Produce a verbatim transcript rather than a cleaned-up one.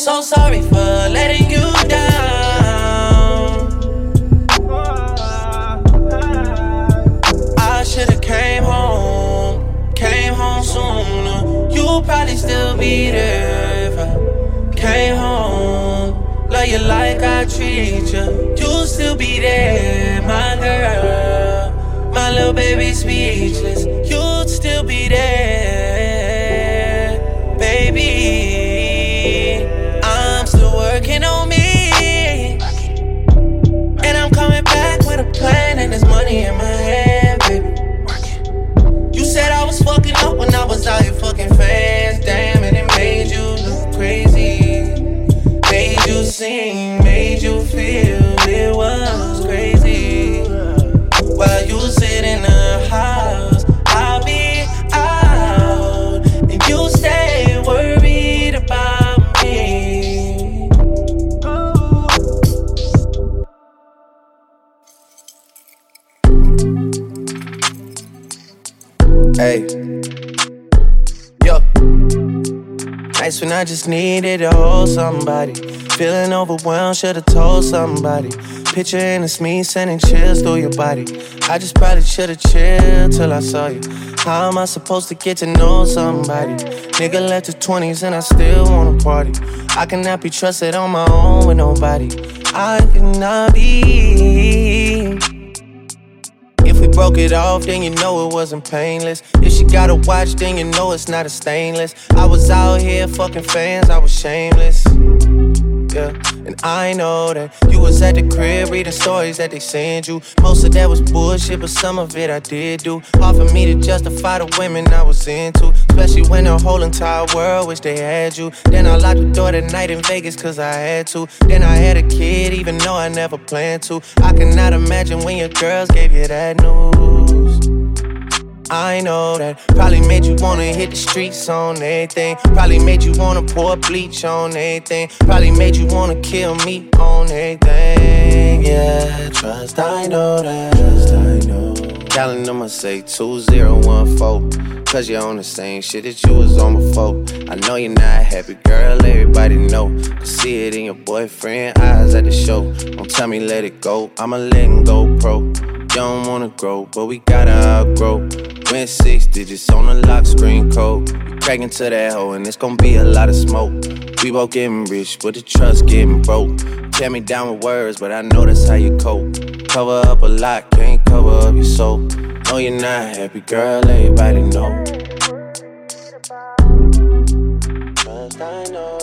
so sorry for letting you down. I should've came home, came home sooner. You probably still be there if I came home. Love you like I treat you, you still be there, my girl. My little baby speechless, you'd still be there, baby. I'm still working on me, and I'm coming back with a plan, and there's money in my hand, baby. You said I was fucking up when I was out here fucking fast, damn, and it made you look crazy. Made you sing, made you feel it was crazy. While you sit in the house, I'll be out, and you stay worried about me. Hey, yo. Nights when I just needed to hold somebody. Feeling overwhelmed, should've told somebody. Picture and it's me sending chills through your body. I just probably should've chilled till I saw you. How am I supposed to get to know somebody? Nigga left his twenties and I still wanna party. I cannot be trusted on my own with nobody. I cannot be. If we broke it off, then you know it wasn't painless. If she got a watch, then you know it's not a stainless. I was out here fucking fans, I was shameless. Yeah, and I know that you was at the crib reading stories that they sent you. Most of that was bullshit, but some of it I did do. Hard for me to justify the women I was into, especially when the whole entire world wished they had you. Then I locked the door that night in Vegas cause I had to. Then I had a kid even though I never planned to. I cannot imagine when your girls gave you that news. I know that probably made you wanna hit the streets on everything. Probably made you wanna pour bleach on everything. Probably made you wanna kill me on everything. Yeah, trust, I know that. Trust, I know. Calling them, I say two zero one four. Cause you're on the same shit that you was on before. I know you're not happy, girl, everybody know. Can see it in your boyfriend eyes at the show. Don't tell me let it go, I'ma let him go pro. You don't wanna grow, but we gotta outgrow. Went six digits on the lock screen code. You crack into that hoe and it's gon' be a lot of smoke. We both getting rich, but the trust getting broke. Tear me down with words, but I know that's how you cope. Cover up a lot, can't cover up your soul. No, you're not happy, girl, everybody know. Trust, I know.